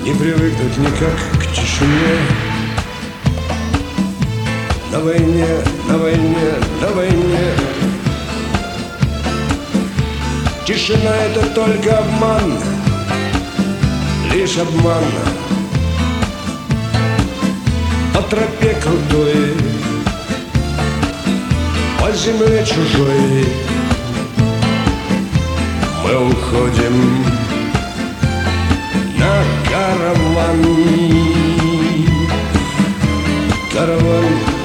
Не привыкнуть никак к тишине. На войне, на войне, на войне. Тишина — это только обман, лишь обман. По тропе крутой, по земле чужой мы уходим на караван. Караван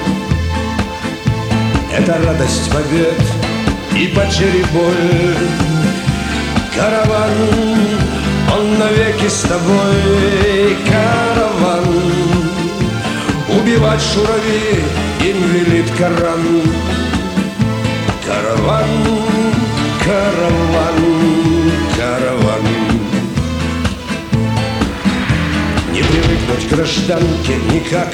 — это радость побед и потери боль. Караван, он навеки с тобой. Караван, убивать шурави им велит Коран. Караван, караван, караван. Не привыкнуть к гражданке никак.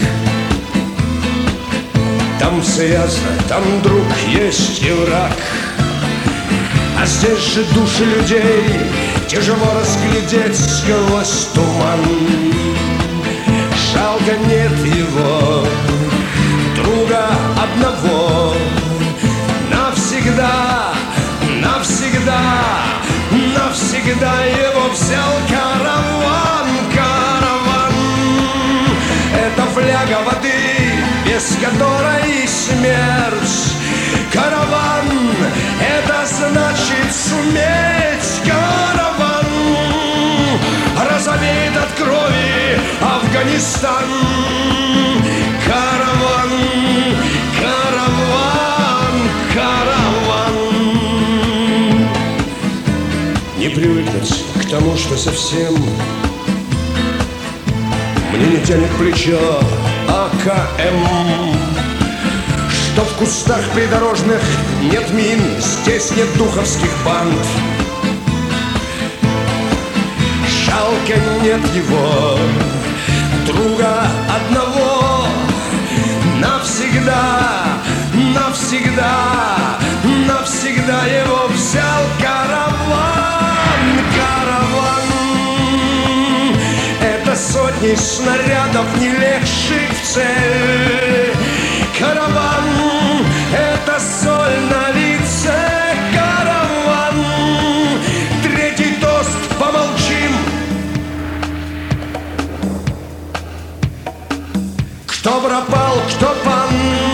Там все ясно, там друг есть и враг. А здесь же души людей тяжело разглядеть сквозь туман. Жалко нет его, друга одного. Навсегда, навсегда, навсегда его взял караван. Караван — это фляга воды, без которой смерть. Караван — это значит суметь. Караван розовеет от крови Афганистан. Караван, караван, караван. Не привыкнуть к тому, что совсем мне не тянет плечо АКМ. Что в кустах придорожных нет мин, здесь нет духовских банд. Жалко нет его, друга одного. Навсегда, навсегда, навсегда его взял караван. Караван — это сотни снарядов, не легших в цель. Караван — это соль на лице. Караван — третий тост, помолчим. Кто пропал, кто пан?